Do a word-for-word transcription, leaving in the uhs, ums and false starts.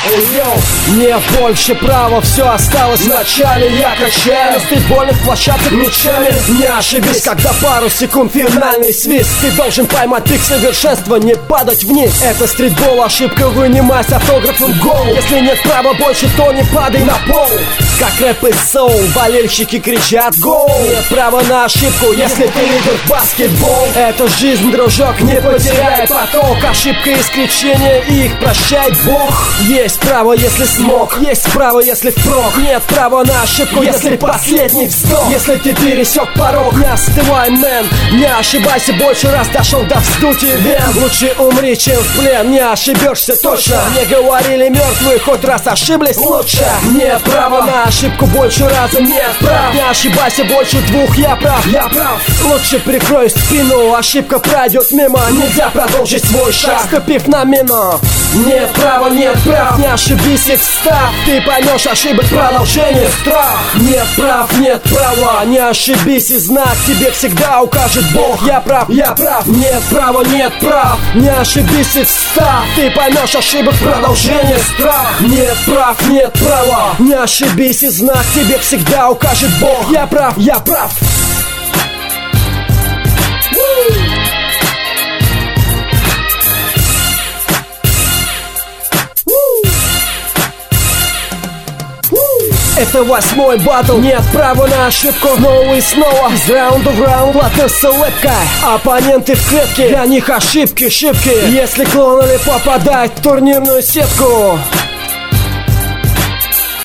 Не больше права, все осталось в начале. Я качаю стритбольных площадок мечами. Не ошибись, когда пару секунд финальный свист. Ты должен поймать пик совершенства, не падать вниз. Это стритбол, ошибка, вынимай с автографом гол. Если нет права больше, то не падай на пол. Как рэп и соул, болельщики кричат гол. Нет права на ошибку, если ты лидер в баскетбол. Это жизнь, дружок, не потеряй поток. Ошибка исключения, их прощает Бог. Есть право, если смог, есть право, если впрок. Нет права на ошибку, если последний вздох. Если ты пересек порог, не остывай, мэн. Не ошибайся, больше раз дошел до вздутия вен. Лучше умри, чем в плен, не ошибешься точно. Мне говорили мертвые, хоть раз ошиблись лучше. Нет права на ошибку, больше раза нет прав. Не ошибайся, больше двух, я прав, я прав. Лучше прикрой спину, ошибка пройдет мимо. Нельзя продолжить свой шаг, ступив на мину. Нет права, нет прав, не ошибись и встав. Ты поймешь ошибок, продолжение страх. Нет прав, нет права, не ошибись и знак тебе всегда укажет Бог. Я прав, я прав, нет права, нет прав, не ошибись и встав. Ты поймешь ошибок, продолжение страх. Нет прав, нет права, не ошибись и знак тебе всегда укажет Бог. Я прав, я прав. Это восьмой батл, нет права на ошибку. Снова и снова, из раунда в раунд латыса улыбка. Оппоненты в клетке, для них ошибки, шибки. Если клон или попадает в турнирную сетку.